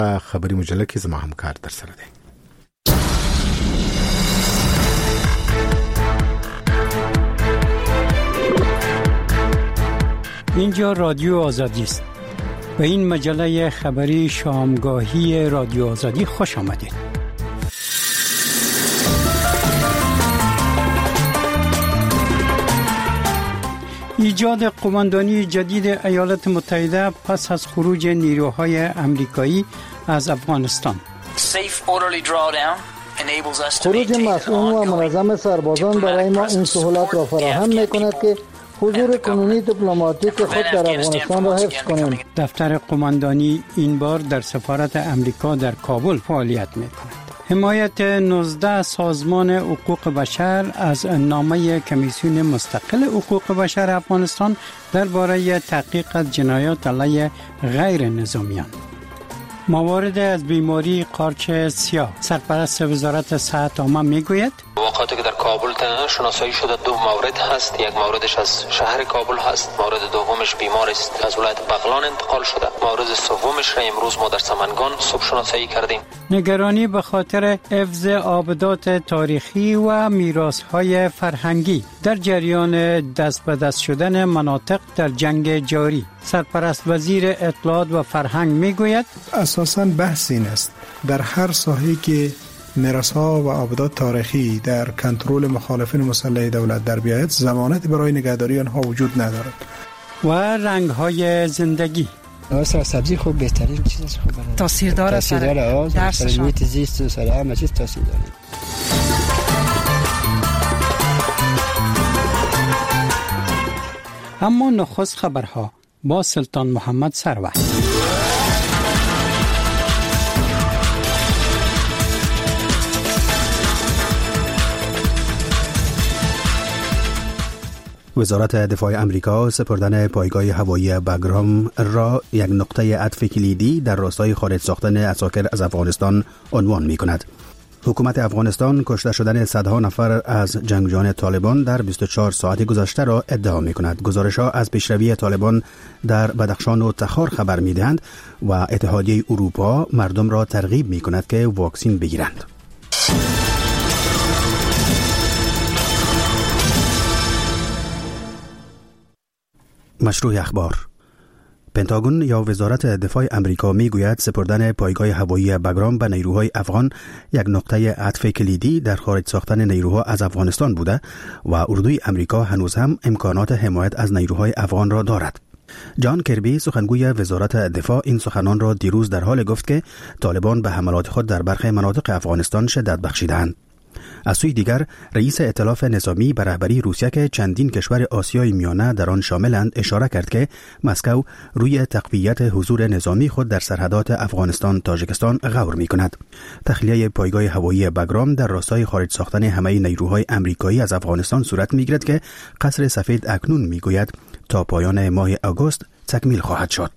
خبری مجله کې زما همکار در سره دی. اینجا رادیو آزادی است. به این مجله خبری شامگاهی رادیو آزادی خوش آمدید. ایجاد قماندانی جدید ایالات متحده پس از خروج نیروهای امریکایی از افغانستان. خروج مسئول و منظم سربازان برای ما این سهولت را فراهم می‌کند که حضور کنونی دیپلماتیک خود در افغانستان را حفظ کنیم. دفتر قماندانی این بار در سفارت امریکا در کابل فعالیت می‌کند. حمایت 19 سازمان حقوق بشر از نامه کمیسیون مستقل حقوق بشر افغانستان درباره تحقیق جنایات علیه غیر نظامیان. موارد از بیماری قارچ سیاه. سرپرست وزارت صحت عامه میگوید واقعاتی که در کابل شناسایی شده 2 مورد هست. یک موردش از شهر کابل هست، مورد دومش بیمار است از ولایت بغلان انتقال شده، مورد سومش را امروز ما در سمنگان صبح شناسایی کردیم. نگرانی به خاطر حفظ آبدات تاریخی و میراث‌های فرهنگی در جریان دست به دست شدن مناطق در جنگ جاری. سرپرست وزیر اطلاعات و فرهنگ میگوید اساساً بحث این است در هر ساحه‌ای که میراث‌ها و آبدات تاریخی در کنترل مخالفین مسلح دولت در بیاید، ضمانت برای نگهداری آنها وجود ندارد. و رنگ‌های زندگی. سبزی خوب بهترین چیز است. خوب تاثیر داره سر محیط زیست و سر همه چیز تاثیر داره. اما نخست خبرها با سلطان محمد سروه. وزارت دفاع آمریکا سپردن پایگاه هوایی باگرام را یک نقطه عطف کلیدی در راستای خارج ساختن عساکر از افغانستان عنوان می کند. حکومت افغانستان کشته شدن صدها نفر از جنگجویان طالبان در 24 ساعت گذشته را ادعا می کند. گزارش‌ها از پیشروی طالبان در بدخشان و تخار خبر می دهند و اتحادیه اروپا مردم را ترغیب می کند که واکسین بگیرند. مشروع اخبار. پنتاگون یا وزارت دفاع امریکا میگوید سپردن پایگاه هوایی باگرام به نیروهای افغان یک نقطه عطف کلیدی در خارج ساختن نیروها از افغانستان بوده و اردوی امریکا هنوز هم امکانات حمایت از نیروهای افغان را دارد. جان کربی سخنگوی وزارت دفاع این سخنان را دیروز در حال گفت که طالبان به حملات خود در برخی مناطق افغانستان شدت بخشیدند. از سوی دیگر رئیس ائتلاف نظامی به رهبری روسیه که چندین کشور آسیای میانه در آن شاملند اشاره کرد که مسکو روی تقویت حضور نظامی خود در سرحدات افغانستان تاجیکستان غور می‌کند. تخلیه پایگاه هوایی باگرام در راستای خارج ساختن همه نیروهای آمریکایی از افغانستان صورت می‌گیرد که قصر سفید اکنون می‌گوید تا پایان ماه آگوست تکمیل خواهد شد.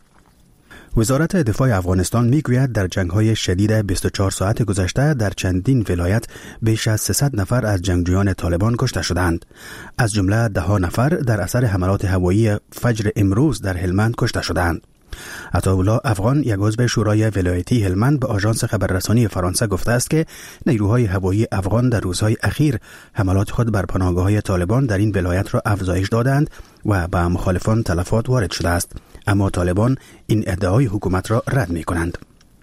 وزارت دفاع افغانستان میگوید در جنگ‌های شدید 24 ساعت گذشته در چندین ولایت بیش از 300 نفر از جنگجویان طالبان کشته شدند. از جمله 10 نفر در اثر حملات هوایی فجر امروز در هلمند کشته شدند. عطاالله افغان یک عضو شورای ولایتی هلمند به آژانس خبررسانی فرانسه گفته است که نیروهای هوایی افغان در روزهای اخیر حملات خود بر پناهگاه‌های طالبان در این ولایت را افزایش دادند و به مخالفان تلفات وارد شده است، اما طالبان این ادعای حکومت را رد می‌کنند.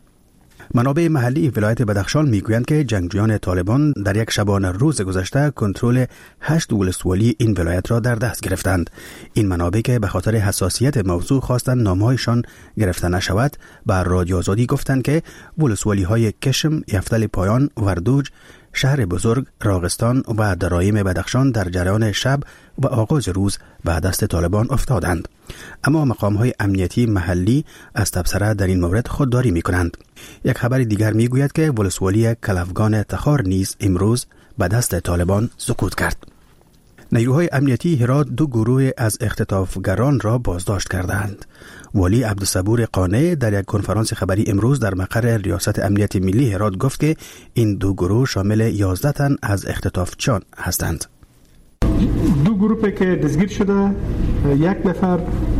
منابع محلی ولایت بدخشان میگویند که جنگجویان طالبان در یک شبانه روز گذشته کنترل 8 ولسوالی این ولایت را در دست گرفتند. این منابع که به خاطر حساسیت موضوع خواستند نامهایشان گرفته نشود بر رادیو آزادی گفتند که ولسوالی‌های کشم، یفتل پایان، وردوج، شهر بزرگ، راغستان و درایم بدخشان در جریان شب و آغاز روز به دست طالبان افتادند، اما مقام‌های امنیتی محلی از تبصره در این مورد خودداری می‌کنند. یک خبر دیگر می‌گوید که ولسوالی کلافگان تخار نیز امروز به دست طالبان سقوط کرد. نیروهای امنیتی هرات 2 گروه از اختطافگران را بازداشت کردند. والی عبدالصبور قانع در یک کنفرانس خبری امروز در مقر ریاست امنیت ملی هرات گفت که این 2 گروه شامل 11 تن از اختطافچیان هستند. دو گروپی که دستگیر شده، یک نفر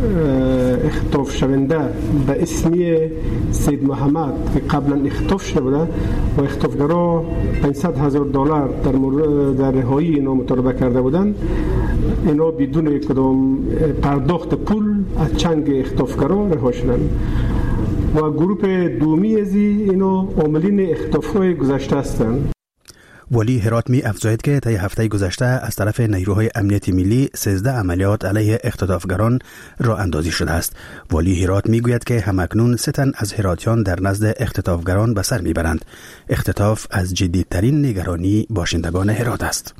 اختطاف شونده به اسمی سید محمد که قبلا اختطاف شده بوده و اختطافگرا $500,000 در رهایی اینا مطالبه کرده بودند. اینا بدون کدام پرداخت پول از چنگ اختطافگرا رها شدند. و گروپ دومی از اینا عاملین اختطاف‌های گذشته هستند. ولی هرات می افزاید که طی هفته گذشته از طرف نیروهای امنیتی ملی 13 عملیات علیه اختطافگران راه اندازی شده است. ولی هرات می گوید که همکنون 3 تن از هراتیان در نزد اختطافگران به سر می برند. اختطاف از جدیدترین نگرانی باشندگان هرات است.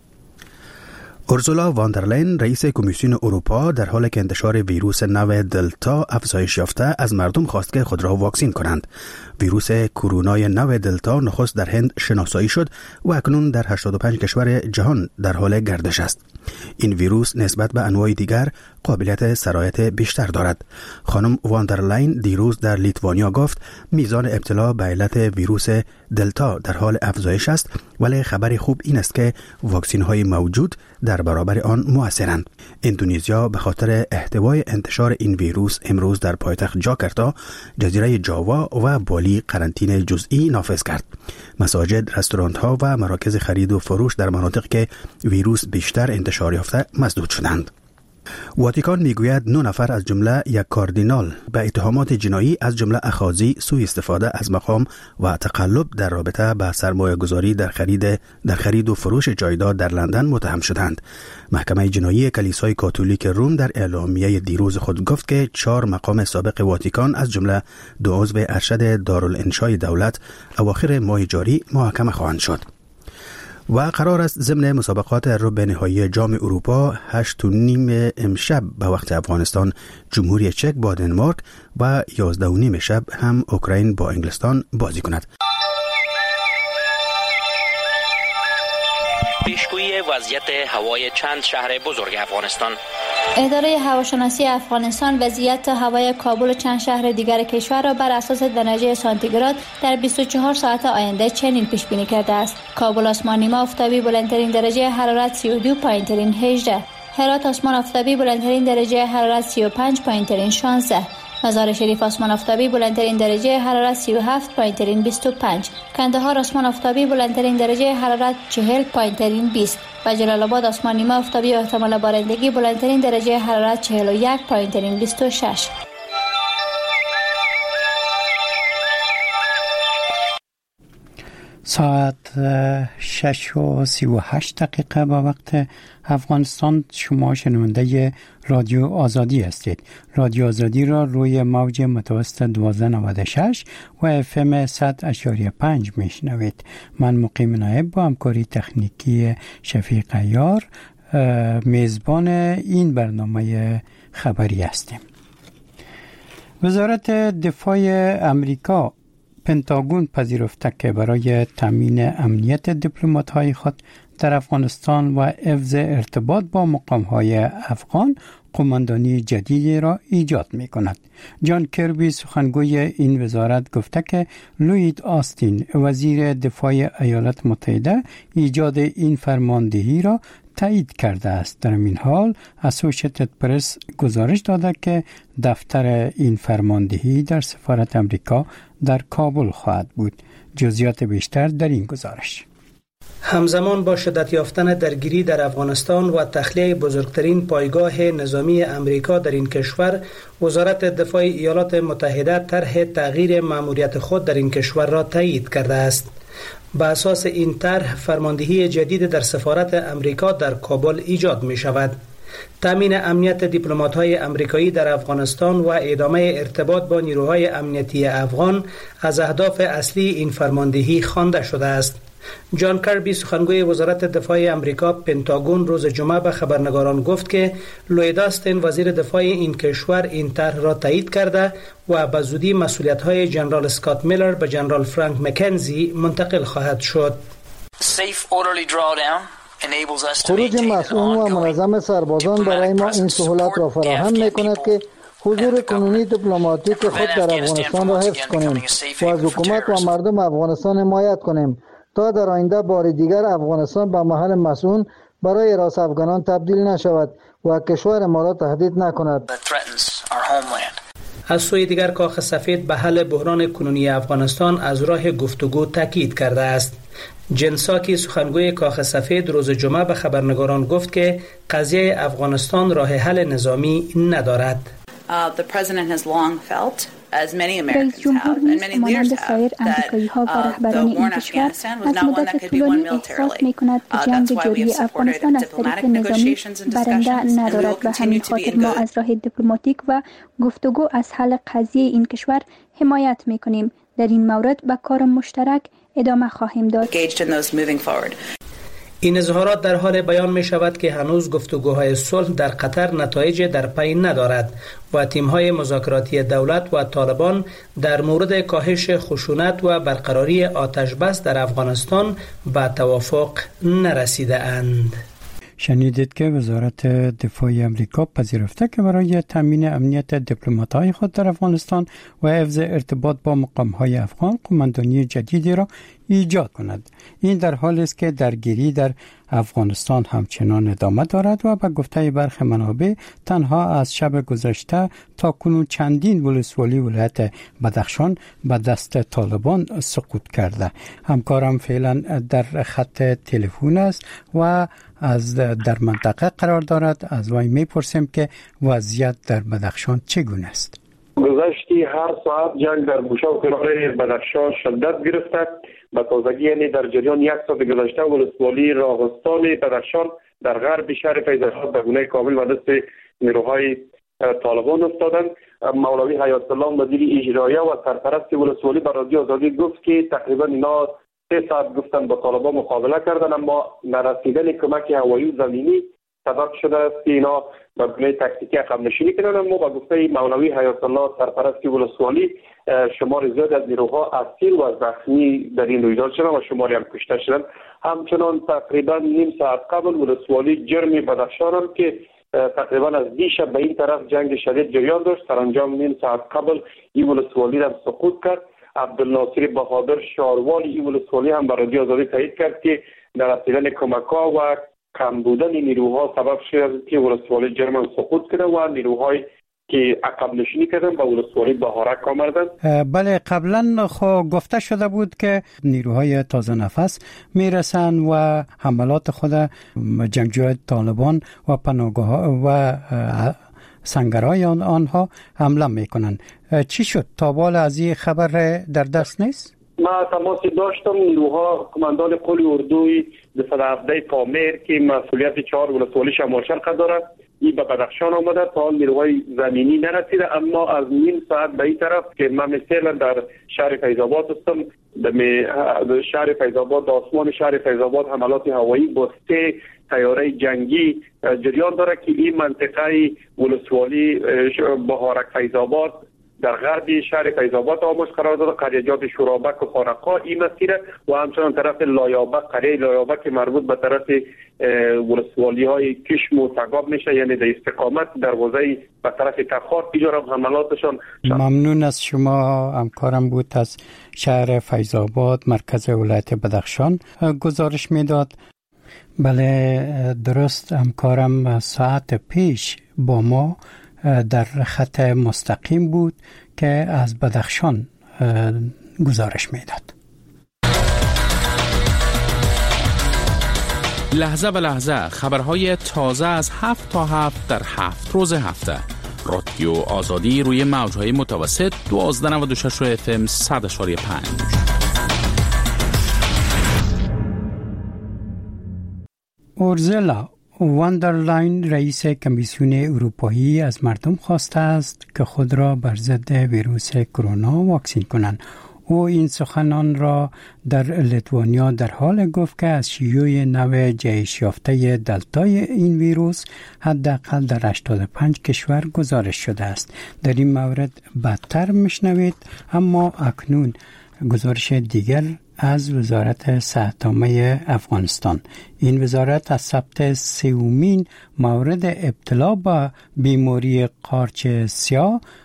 اورسولا واندرلاین رئیس کمیسیون اروپا در حال که انتشار ویروس نو دلتا افزایش یافته از مردم خواست که خود را واکسین کنند. ویروس کرونای نو دلتا نخست در هند شناسایی شد و اکنون در 85 کشور جهان در حال گردش است. این ویروس نسبت به انواع دیگر قابلیت سرایت بیشتر دارد. خانم واندرلاین دیروز در لیتوانیا گفت میزان ابتلا به علت ویروس دلتا در حال افزایش است، ولی خبر خوب این است که واکسین های موجود در برابر آن مؤثرند. اندونزیا به خاطر احتوای انتشار این ویروس امروز در پایتخت جاکارتا، جزیره جاوا و بالی قرنطینه جزئی نافذ کرد. مساجد، رستوران ها و مراکز خرید و فروش در مناطق که ویروس بیشتر انتشار یافته مسدود شدند. واتیکان میگوید 9 نفر از جمله یک کاردینال به اتهامات جنایی از جمله اخاذی، سوء استفاده از مقام و تقلب در رابطه با سرمایه گذاری در خرید و فروش جایداد در لندن متهم شدند. محکمه جنایی کلیسای کاتولیک روم در اعلامیه دیروز خود گفت که 4 مقام سابق واتیکان از جمله 2 عضو ارشد دارالانشای دولت اواخر ماه جاری محاکمه خواهند شد. و قرار است ضمن مسابقات ربع نهایی جام اروپا 8:30 امشب به وقت افغانستان جمهوری چک با دنمارک و 11:30 شب هم اوکراین با انگلستان بازی کند. پیشگویی وضعیت هوای چند شهر بزرگ افغانستان. اداره هواشناسی افغانستان وضعیت هوای کابل و چند شهر دیگر کشور را بر اساس درجه سانتیگراد در 24 ساعت آینده چنین پیش بینی کرده است: کابل آسمان نیمه آفتابی بلندترین درجه حرارت 32، پایینترین 18. هرات آسمان آفتابی بلندترین درجه حرارت 35، پایینترین 16. مزار شریف آسمان آفتابی بلندترین درجه حرارت 37، پایینترین 25. کندهار آسمان آفتابی بلندترین درجه حرارت 40، پایینترین 20. و جلال آباد آسمان نیمه آفتابی و احتمال بارندگی بلندترین درجه حرارت 41، پایینترین 26. ساعت 6:38 با وقت افغانستان. شما شنونده رادیو آزادی هستید. رادیو آزادی را روی موج متوسط 1296 و FM 100.5 میشنوید. من مقیم نایب با همکاری تکنیکی شفیق عیار میزبان این برنامه خبری هستیم. وزارت دفاع امریکا پنتاگون پذیرفته که برای تامین امنیت دیپلمات‌های خود در افغانستان و حفظ ارتباط با مقام‌های افغان قماندانی جدیدی را ایجاد می‌کند. جان کربی سخنگوی این وزارت گفته که لوید آستین وزیر دفاع ایالات متحده ایجاد این فرماندهی را تایید کرده است. در این حال اسوشییتد پرس گزارش داده که دفتر این فرماندهی در سفارت امریکا در کابل خواهد بود. جزئیات بیشتر در این گزارش. همزمان با شدت یافتن درگیری در افغانستان و تخلیه بزرگترین پایگاه نظامی امریکا در این کشور، وزارت دفاع ایالات متحده طرح تغییر مأموریت خود در این کشور را تایید کرده است. بر اساس این طرح فرماندهی جدید در سفارت امریکا در کابل ایجاد می شود. تامین امنیت دیپلمات‌های امریکایی در افغانستان و ادامه ارتباط با نیروهای امنیتی افغان از اهداف اصلی این فرماندهی خوانده شده است. جان کربی سخنگوی وزارت دفاع امریکا پنتاگون روز جمعه به خبرنگاران گفت که لوید آستین وزیر دفاع این کشور این طرح را تایید کرده و به زودی مسئولیت‌های جنرال اسکات میلر به جنرال فرانک مکنزی منتقل خواهد شد. خروج مسئول و منظم سربازان برای ما این سهولت را فراهم می‌کند که حضور کنونی دیپلماتیک خود در افغانستان را حفظ کنیم و از حکومت و مردم افغانستان حمایت کنیم تا در آینده بار دیگر افغانستان به محل مسئول برای راس افغانان تبدیل نشود و کشور ما را تهدید نکند. از سوی دیگر کاخ سفید به حل بحران کنونی افغانستان از راه گفتگو تاکید کرده است. جن ساکی سخنگوی کاخ سفید روز جمعه به خبرنگاران گفت که قضیه افغانستان راه حل نظامی ندارد. رئیس جمهور نیز مانند سایر امریکایی‌ها و رهبران این کشور از مدت طولانی احساس می‌کند که جنگ جاری افغانستان از طریق نظامی برنده ندارد و همین خاطر ما از راه دیپلماتیک و گفتگو از حل قضیه این کشور حمایت می‌کنیم. در این مورد به کار مشترک ادامه خواهیم داد. این اظهارات در حال بیان می شود که هنوز گفتگوهای صلح در قطر نتایج در پی ندارد و تیم‌های مذاکراتی دولت و طالبان در مورد کاهش خشونت و برقراری آتش بس در افغانستان به توافق نرسیده اند. شنیدید که وزارت دفاع امریکا پذیرفته که برای تامین امنیت دیپلمات‌های خود در افغانستان و حفظ ارتباط با مقام‌های افغان قماندانی جدیدی را ایجاد کند. این در حالی است که درگیری در افغانستان همچنان ادامه دارد و به گفته برخی منابع تنها از شب گذشته تا کنون چندین ولسوالی ولایت بدخشان به دست طالبان سقوط کرده. همکارم فعلا در خط تلفن است و از در منطقه قرار دارد. از وی میپرسیم که وضعیت در بدخشان چگونه است. گذشتی هر ساعت جنگ در گوشه و کنار بدخشان شدت گرفته. به تازگی یعنی در جریان یک ساعت گذشته ولسوالی راغستان بدخشان در غرب شهر فیض‌آباد به گونه کامل به دست نیروهای طالبان افتادند. مولوی حیات الله مدیر اجرایی و سرپرست ولسوالی به رادیو آزادی گفت که تقریبا اینا 3 ساعت گفتن با طالبان مقابله کردن، اما نرسیدن کمک هوایی و زمینی سبب شده است که اینا به گونه تاکتیکی عقب نشینی کردن. اما با گفته مولوی حیات الله سرپرست ولسوالی شمار زیاد از نیروها اسیر و زخمی در این رویداد شدند و شماری هم کشته شدند. همچنان تقریبا نیم ساعت قبل ولسوالی جرم بدخشان هم که تقریبا از دیشب به این طرف جنگ شدید جریان داشت، سرانجام نیم ساعت قبل این ولسوالی هم سقوط کرد. عبدالناصر بهادر شاروال این ولسوالی هم به رادیو آزادی تایید کرد که نرسیدن کمک‌ها و کم بودن نیروها سبب شد که ولسوالی جرم سقوط کرده و نیروهای که عقب نشینی کردن به ولسوالی بهارک آمدند. بله، قبلا گفته شده بود که نیروهای تازه نفس میرسن و حملات خود جنگجوی طالبان و پناهگاه و سنگرهای آنها حمله میکنن. چی شد؟ تا بالا از این خبر در دست نیست؟ ما تماسی داشتم. نیروها کماندان قول اردوی دفاع هفته پامیر که مسئولیت 4 ولسوالی شمال شرق دارد این به بدخشان آمده. تا نیروهای زمینی نرسیده، اما از نیم ساعت به این طرف که من مثلا در شهر فیض‌آباد هستم، در شهر فیض‌آباد آسمان شهر فیض‌آباد حملات هوایی با 3 طیاره جنگی جریان داره که این منطقه ولسوالی بهارک فیض‌آباد در غرب شهر فیض‌آباد آموز قرار داده، قریه‌جات شورابک و خانقاه این مسیر و همچنان طرف لایابک، قریه لایابک که مربوط به طرف ولسوالی های کشم و تگاب میشه، یعنی در استقامت دروازه به طرف تخار اینجا هم حملاتشان. ممنون از شما. همکارم بود از شهر فیض‌آباد مرکز ولایت بدخشان گزارش میداد. بله درست، همکارم ساعت پیش با ما در خط مستقیم بود که از بدخشان گزارش میداد. لحظه به لحظه خبرهای تازه از 7 تا 7 در 7 روز هفته. رادیو آزادی روی موجهای متوسط 1296 FM 100.5. اورزلا واندرلاین رئیس کمیسیون اروپایی از مردم خواسته است که خود را بر ضد ویروس کرونا واکسین کنند. او این سخنان را در لیتوانیا در حال گفت که از شیوع نو جهش یافته دلتای این ویروس حداقل در 85 کشور گزارش شده است. در این مورد بدتر میشنوید، اما اکنون گزارش دیگر از وزارت صحت عامه افغانستان. این وزارت از ثبت 3مین مورد ابتلا به بیماری قارچ سیاه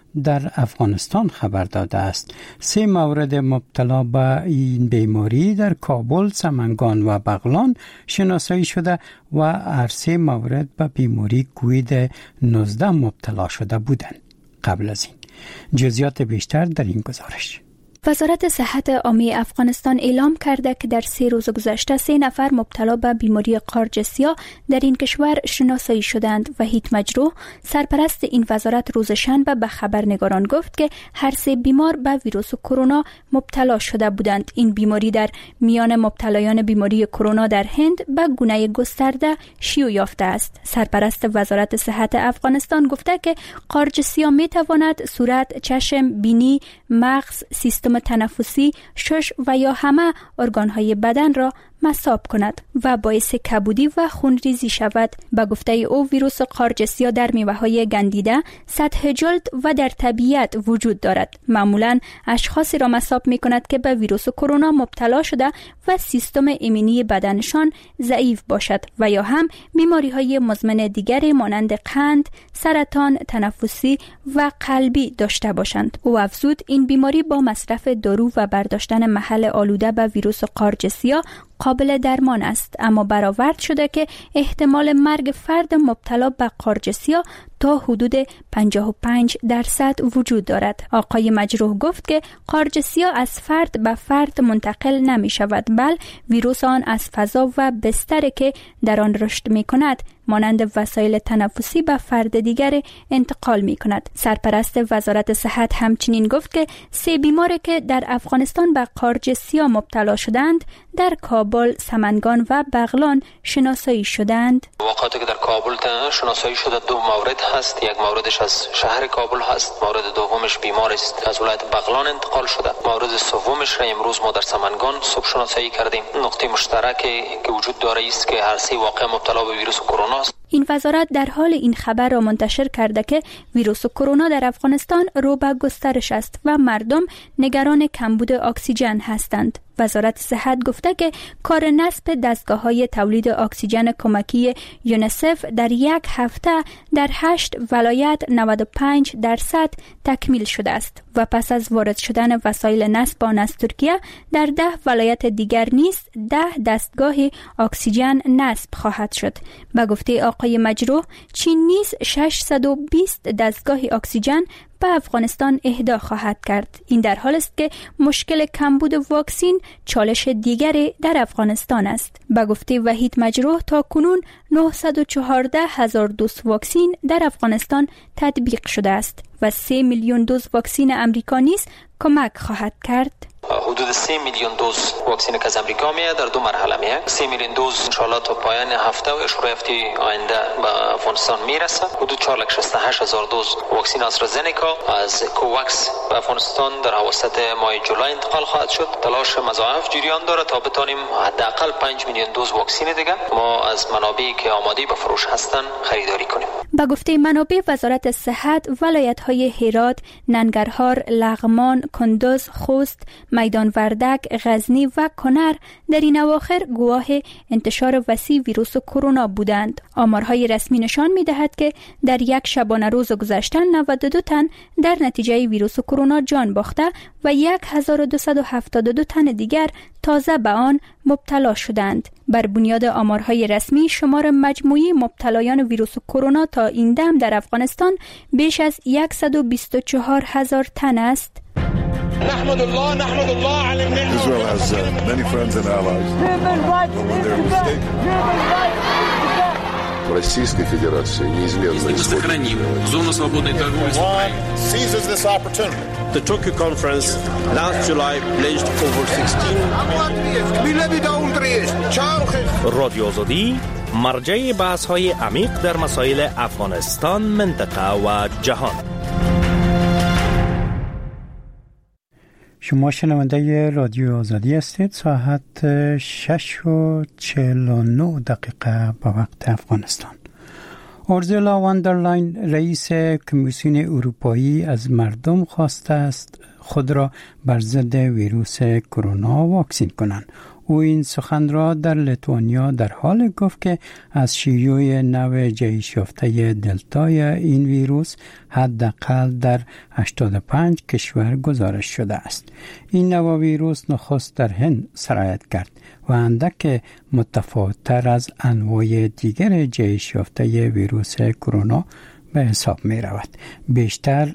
در افغانستان خبر داده است. 3 مورد مبتلا به این بیماری در کابل، سمنگان و بغلان شناسایی شده و هر 3 مورد به بیماری کووید 19 مبتلا شده بودند. قبل از این جزئیات بیشتر در این گزارش. وزارت صحت عامه افغانستان اعلام کرده که در 3 روز گذشته 3 نفر مبتلا به بیماری قارچ سیاه در این کشور شناسایی شدند. وحید مجروح، سرپرست این وزارت، روز شنبه به خبرنگاران گفت که هر 3 بیمار به ویروس کرونا مبتلا شده بودند. این بیماری در میان مبتلایان بیماری کرونا در هند به گونه گسترده شیوع یافته است. سرپرست وزارت صحت افغانستان گفته که قارچ سیاه می تواند صورت، چشم، بینی، مغز، سیستم تنفسی، شش و یا همه ارگانهای بدن را مصاب کند و باعث کبودی و خونریزی شود. به گفته او ویروس قارچ سیاه در میوه‌های گندیده، سطح جلد و در طبیعت وجود دارد. معمولاً اشخاصی را مصاب می کند که به ویروس کرونا مبتلا شده و سیستم ایمنی بدنشان ضعیف باشد و یا هم بیماری‌های مزمن دیگری مانند قند، سرطان تنفسی و قلبی داشته باشند. او افزود این بیماری با مصرف دارو و برداشتن محل آلوده به ویروس قارچ سیاه قابل درمان است، اما برآورد شده که احتمال مرگ فرد مبتلا به قارچ سیاه تا حدود 55% وجود دارد. آقای مجروح گفت که قارچ سیاه از فرد به فرد منتقل نمی شود، بل ویروس آن از فضا و بستری که در آن رشد می کند مانند وسایل تنفسی به فرد دیگر انتقال می کند. سرپرست وزارت صحت همچنین گفت که 3 بیماری که در افغانستان به قارچ سیاه مبتلا شدند در کابل، سمنگان و بغلان شناسایی شدند. واقعاتی که در کابل شناسایی شده 2 مورد هست. یک موردش از شهر کابل هست، مورد دومش بیمار است از ولایت بغلان انتقال شده. مورد سومش را امروز ما در سمنگان صبح شناسایی کردیم. نقطه مشترکی که وجود داره است که هر 3 واقع مبتلا به ویروس کرونا است. این وزارت در حال این خبر را منتشر کرده که ویروس کرونا در افغانستان رو به گسترش است و مردم نگران کمبود اکسیژن هستند. وزارت صحت گفته که کار نصب دستگاه‌های تولید اکسیژن کمکی یونیسف در 1 هفته در 8 ولایت 95% تکمیل شده است و پس از وارد شدن وسایل نصب آن از ترکیه در 10 ولایت دیگر نیز 10 دستگاه اکسیژن نصب خواهد شد. به گفته آقای مجروح، چین نیز 620 دستگاه اکسیژن به افغانستان اهدا خواهد کرد. این در حال است که مشکل کمبود واکسین چالش دیگری در افغانستان است. به گفته وحید مجروح تا کنون 914,000 دوز واکسین در افغانستان تطبیق شده است و 3 میلیون دوز واکسین امریکا نیز کمک خواهد کرد. حدود 3 میلیون دوز واکسن که از امریکا میاد در 2 مرحله میاد. 3 میلیون دوز ان شاء الله تا پایان هفته و شروع هفته آینده به افغانستان میرسه. حدود 468,000 دوز واکسن آسترازنیکا از کوواکس به افغانستان در اواسط ماه جولای انتقال خواهد شد. تلاش مضاعف جریان داره تا بتونیم حداقل 5 میلیون دوز واکسن دیگه ما از منابعی که آماده به فروش هستن خریداری کنیم. به گفته منابع وزارت صحت، ولایت‌های هرات، ننگرهار، لغمان، کندوز، خوست، میدان وردک، غزنی و کنر در این اواخر گواه انتشار وسیع ویروس کرونا بودند. آمارهای رسمی نشان می‌دهد که در 1 شبانه روز گذشته 92 تن در نتیجه ویروس کرونا جان باخته و 1272 تن دیگر تازه به آن مبتلا شدند. بر بنیاد آمارهای رسمی شمار مجموعی مبتلایان ویروس کرونا تا این دم در افغانستان بیش از 124,000 تن است. نحمد الله على النعمة. Israel has many friends and allies. When they're mistaken. Российской Федерации неизменно сохраним зону свободной торговли. Seizes this opportunity. The Tokyo conference last July pledged over 16. رادیو آزادی مرجع بحث‌های عمیق در مسائل افغانستان، منطقه و جهان. شما شنونده رادیو آزادی هستید. ساعت 6:49 به وقت افغانستان. اورزولا واندرلاین رئیس کمیسیون اروپایی از مردم خواسته است خود را بر ضد ویروس کرونا واکسین کنند. او این سخن را در لیتوانیا در حال گفت که از شیوع نوع جهش یافته دلتای این ویروس حداقل در 85 کشور گزارش شده است. این نوع ویروس نخست در هند سرایت کرد و اندک متفاوت‌تر از انواع دیگر جهش یافته ویروس کرونا به حساب می رود. بیشتر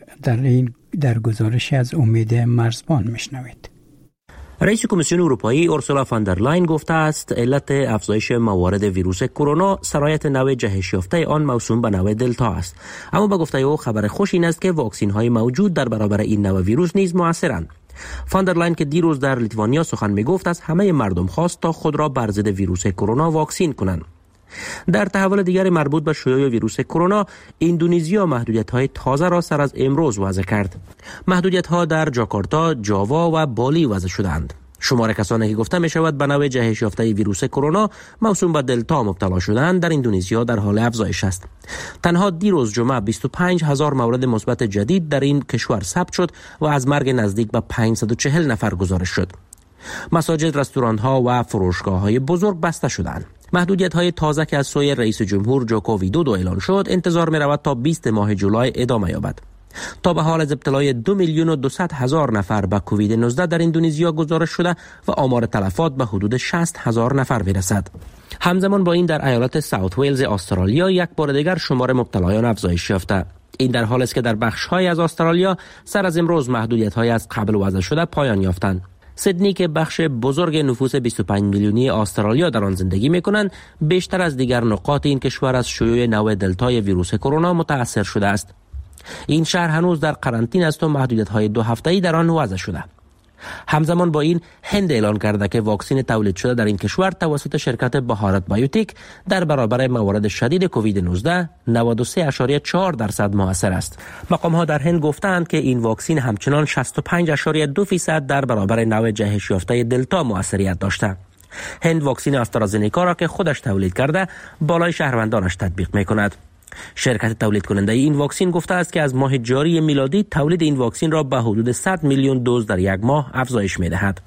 در گزارش از امید مرزبان میشنوید. رئیس کمیسیون اروپایی اورسولا فاندرلاین گفته است علت افزایش موارد ویروس کرونا سرایت نوع جهش یافته آن موسوم به نوع دلتا است. اما به گفته او خبر خوش این است که واکسین های موجود در برابر این نوع ویروس نیز موثرند. فاندرلاین که دیروز در لیتوانیا سخن می گفت از همه مردم خواست تا خود را بر ضد ویروس کرونا واکسین کنند. در تحول دیگر مربوط به شیوع ویروس کرونا، اندونزیا محدودیت‌های تازه را سر از امروز وضع کرد. محدودیت‌ها در جاکارتا، جاوا و بالی وضع شدند. شمار کسانی که گفته می شود به نوع جهش یافته ویروس کرونا موسوم به دلتا مبتلا شدند در اندونزیا در حال افزایش است. تنها دیروز جمعه 25,000 مورد مثبت جدید در این کشور ثبت شد و از مرگ نزدیک به 540 نفر گزارش شد. مساجد، رستوران‌ها و فروشگاه‌های بزرگ بسته شدند. محدودیت‌های تازه که از سوی رئیس جمهور جوکو ویدودو اعلان شد انتظار می‌رود تا 20 ماه جولای ادامه یابد. تا به حال از ابتلای 2,200,000 نفر به کووید 19 در اندونزیا گزارش شده و آمار تلفات به حدود 60,000 نفر میرسد. همزمان با این در ایالت ساوت ویلز استرالیا یک بار دیگر شمار مبتلایان افزایش یافته. این در حالی است که در بخش‌های از استرالیا سر از امروز محدودیت‌های از قبل وضع شده پایان یافتند. سیدنی که بخش بزرگ نفوس 25 میلیونی استرالیا در آن زندگی می‌کنند، بیشتر از دیگر نقاط این کشور از شیوع نوع دلتای ویروس کرونا متأثر شده است. این شهر هنوز در قرنطینه است و محدودیت‌های 2 هفته‌ای در آن وضع شده. همزمان با این هند اعلان کرده که واکسن تولید شده در این کشور توسط شرکت بهارت بایوتیک در برابر موارد شدید کووید 19 93.4% موثر است. مقام‌ها در هند گفتند که این واکسن همچنان 65.2% در برابر نوع جهش یافته دلتا موثریت داشته. هند واکسن آسترازنیکا را که خودش تولید کرده بالای شهروندانش تطبیق می‌کند. شرکت تولید کننده این واکسن گفته است که از ماه جاری میلادی تولید این واکسن را به حدود 100 میلیون دوز در یک ماه افزایش می‌دهد.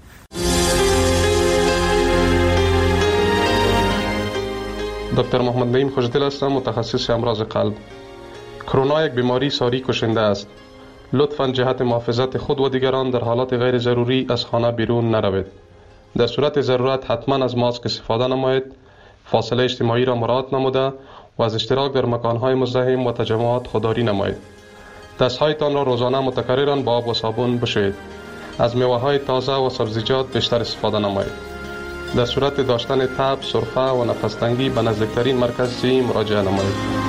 دکتر محمد نعیم خوشدل هستم، متخصص امراض قلب. کرونا یک بیماری ساری کشنده است. لطفاً جهت محافظت خود و دیگران در حالات غیر ضروری از خانه بیرون نروید. در صورت ضرورت حتما از ماسک استفاده نمایید. فاصله اجتماعی را مراعات نموده و از اشتراک در مکان‌های مزدحم و تجمعات خودداری نمایید. دست‌هایتان را روزانه متکرراً با آب و صابون بشویید. از میوه‌های تازه و سبزیجات بیشتر استفاده نمایید. در صورت داشتن تب، سرفه و نفس‌تنگی به نزدیکترین مرکز صحی مراجعه نمایید.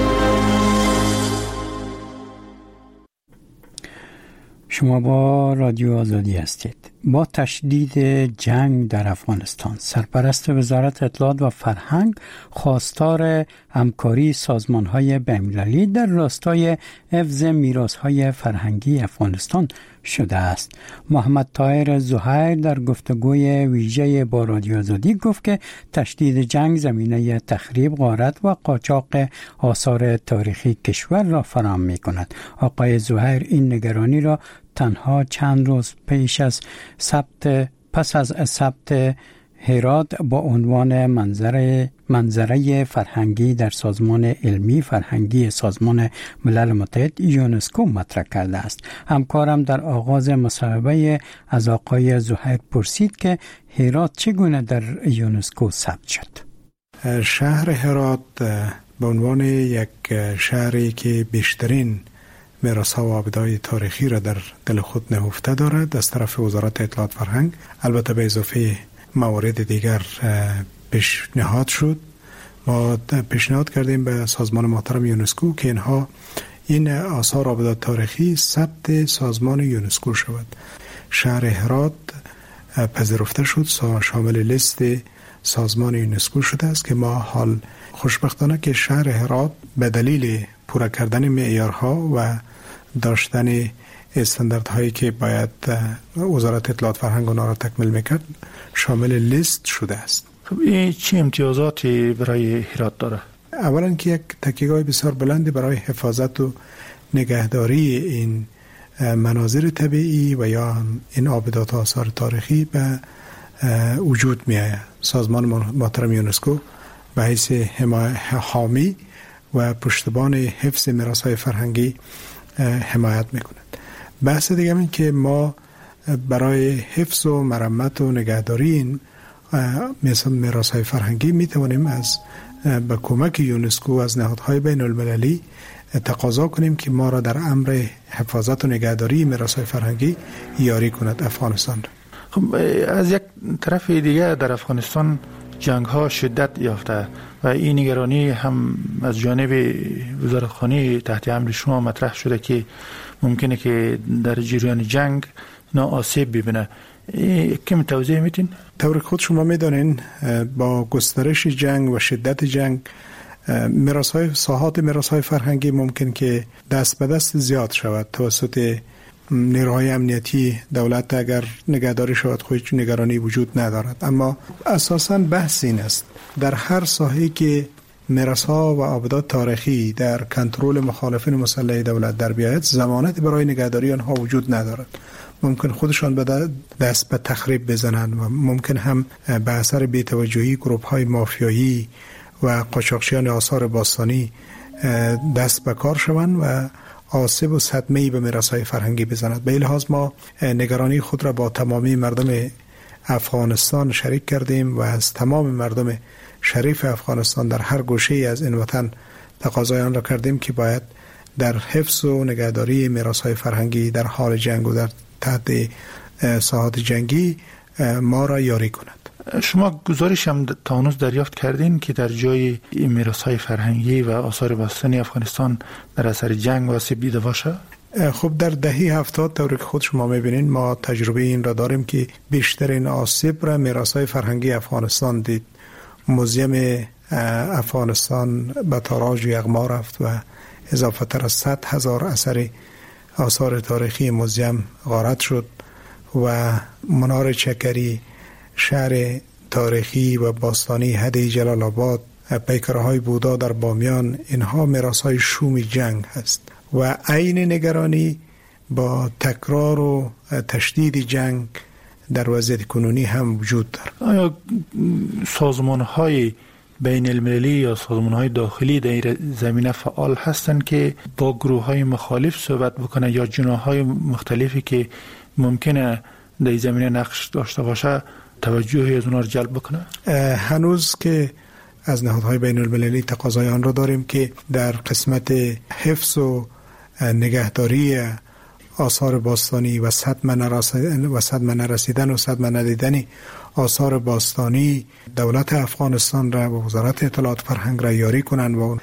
شما با رادیو آزادی هستید. با تشدید جنگ در افغانستان، سرپرست وزارت اطلاعات و فرهنگ خواستار همکاری سازمان‌های بین‌المللی در راستای حفظ میراث‌های فرهنگی افغانستان شده است. محمد طاهر زهیر در گفتگوی ویژه با رادیو آزادی گفت که تشدید جنگ زمینه تخریب، غارت و قاچاق آثار تاریخی کشور را فراهم می‌کند. آقای زهیر این نگرانی را تنها چند روز پس از ثبت هرات با عنوان منظره فرهنگی در سازمان علمی فرهنگی سازمان ملل متحد یونسکو مطرح کرده است. همکارم در آغاز مصاحبه از آقای زهیر پرسید که هرات چگونه در یونسکو ثبت شد. شهر هرات به عنوان یک شهری که بیشترین میراث‌ها و آبدهای تاریخی را در دل خود نهفته دارد از طرف وزارت اطلاعات فرهنگ، البته به اضافه موارد دیگر پیشنهاد شد. ما پیشنهاد کردیم به سازمان محترم یونسکو که اینها این آثار آبدات تاریخی ثبت سازمان یونسکو شود. شهر هرات پذیرفته شد، شامل لیست سازمان یونسکو شده است که ما حال خوشبختانه که شهر هرات به دلیل پورا کردن معیارها و داشتن استانداردهایی که باید وزارت اطلاعات فرهنگ اونها را تکمیل میکرد شامل لیست شده است. خب این چه امتیازاتی برای هرات داره؟ اولا که یک تکیه‌گاه بسیار بلندی برای حفاظت و نگهداری این مناظر طبیعی و یا این آبدات و آثار تاریخی به وجود می آید. سازمان محترم یونسکو به حیث حامی و پشتبان حفظ میراث‌های فرهنگی حمایت میکند. بحث دیگه این که ما برای حفظ و مرمت و نگهداری این میراث‌های فرهنگی میتوانیم از با کمک یونسکو از نهادهای بین المللی تقاضا کنیم که ما را در امر حفاظت و نگهداری میراث‌های فرهنگی یاری کند افغانستان. خب از یک طرف دیگه در افغانستان جنگ ها شدت یافته و این نگرانی هم از جانب وزارتخانه تحت امر شما مطرح شده که ممکنه که در جریان جنگ آسیب ببینه. کمی توضیح میتین؟ طور خود شما میدانین با گسترش جنگ و شدت جنگ ساحات میراث‌های فرهنگی ممکن که دست به دست زیاد شود توسط نیروهای امنیتی دولت. اگر نگهداری شود خودش نگرانی وجود ندارد، اما اساساً بحث این است در هر ساحه‌ای که میراث‌ها و آبادات تاریخی در کنترل مخالفین مسلح دولت در بیاید ضمانت برای نگهداری آنها وجود ندارد. ممکن خودشان به دست به تخریب بزنند و ممکن هم به اثر بی‌توجهی گروه‌های مافیایی و قاچاقچیان آثار باستانی دست به کار شوند و آسیب و صدمه‌ای به میراث‌های فرهنگی بزند. به این لحاظ ما نگرانی خود را با تمامی مردم افغانستان شریک کردیم و از تمام مردم شریف افغانستان در هر گوشه‌ای از این وطن تقاضای آن را کردیم که باید در حفظ و نگهداری میراث‌های فرهنگی در حال جنگ و در تحت ساحات جنگی ما را یاری کند. شما گزارش هم تا هنوز دریافت کردین که در جای میراث‌های فرهنگی و آثار باستانی افغانستان در اثر جنگ آسیب دیده باشه؟ خب در دهه 70 طوری که خود شما می‌بینید ما تجربه این را داریم که بیشترین آسیب را میراث‌های فرهنگی افغانستان دید. موزیم افغانستان به تاراج یغما رفت و اضافه تر از 100,000 اثر آثار تاریخی موزیم غارت شد و منار چکری، شهر تاریخی و باستانی هده جلال آباد، پیکرهای بودا در بامیان، اینها میراث‌های شوم جنگ هست و عین نگرانی با تکرار و تشدید جنگ در وضعیت کنونی هم وجود دارد. آیا سازمان‌های بین المللی یا سازمان‌های داخلی در این زمینه فعال هستند که با گروه‌های مخالف صحبت بکنه یا جناح‌های مختلفی که ممکنه در این زمینه نقش داشته باشه توجهی از اونها رو جلب بکنه؟ هنوز که از نهادهای بین المللی تقاضای آن را داریم که در قسمت حفظ و نگهداری آثار باستانی و صدمه نرسیدن و صدمه ندیدن آثار باستانی دولت افغانستان را و وزارت اطلاعات فرهنگ را یاری کنند و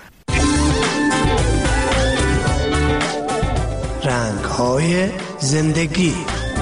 رنگ‌های زندگی.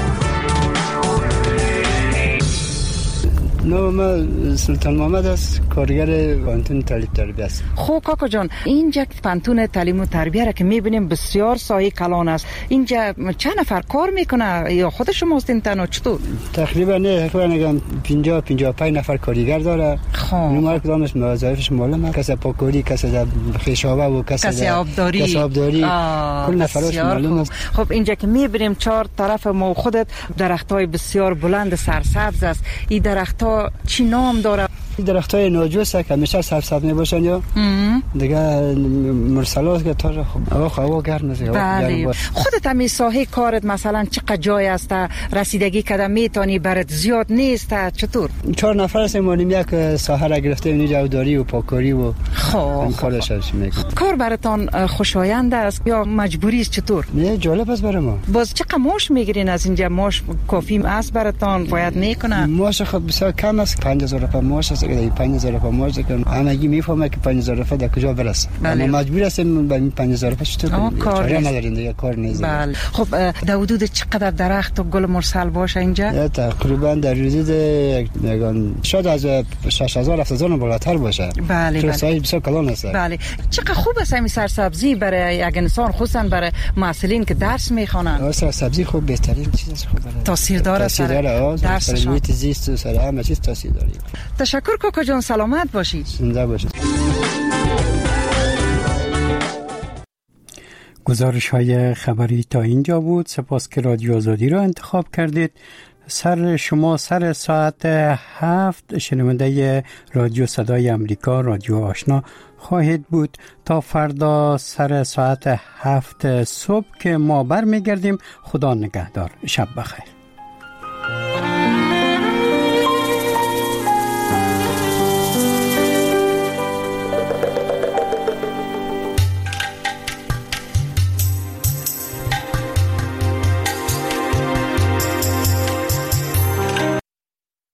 نام سلطان محمد است، کارگر پانتون تعلیم تربیت است. خب کاکا جان، اینجا پانتون تعلیم و تربیت را که می‌بینیم بسیار سایه کلان است. اینجا چند نفر کار میکنه یا خود شما هستین تنها چطور؟ تقریبا نه، نگم 50-55 نفر کارگر داره. خب نمار کدامش وظایفش معلومه، کسی پاکوری، کسی خیشاوه و کسی آبداری. کل نفراش معلومه. خب اینجا که می‌بینیم چهار طرف ما خودت درختای بسیار بلند سرسبز است. این درخت‌ها چی نام داره؟ درختای ناجوس که همیشه سبز میباشن یا دیگه مرسلات که تا هوا گرم است. بله. خودت هم ساحه کارت مثلا چقدر جای است رسیدگی کدام میتونی برات زیاد نیست چطور؟ 4 نفر هستیم، یک ساحه را گرفتیم اینجا آبداری و پاکاری و کارش میکنیم. کار براتون خوشایند است یا مجبوری است چطور؟ نه جالب است برای ما. باز چقدر معاش میگیرین از اینجا؟ معاش کافی است براتون؟ باید میکنه؟ معاش خب بسیار کم است، 5000 روپیه معاش است. 5000 روپیه معاش کنم همگی میفهمه که 5000 روپیه در کجا برسه. بله. ما مجبور هستیم با 5000 روپیه چطور کنیم؟ چاره نداریم دیگه، کار نیست. بله. خب در حدود چقدر درخت و گل مرسل باشه اینجا؟ تقریبا در حدود شاید از 6000-7000 بالاتر باشه. بله. تو سایه بسیار کلان است. بله. چقدر خوب است این سرسبزی برای یک انسان، خصوصا برای معلمین که درس میخوانند. سرسبزی خوب بهترین چیز است. خوب تاثیر داره سر درس، محیط زیست و سر همه چیز تاثیر داره. تشکر کاکا جان، سلامت باشید. زنده باشید. گزارش های خبری تا اینجا بود. سپاس که رادیو آزادی را انتخاب کردید. شما سر ساعت 7 شنونده رادیو صدای امریکا، رادیو آشنا خواهید بود تا فردا سر ساعت 7 صبح که ما برمیگردیم. خدا نگهدار. شب بخیر.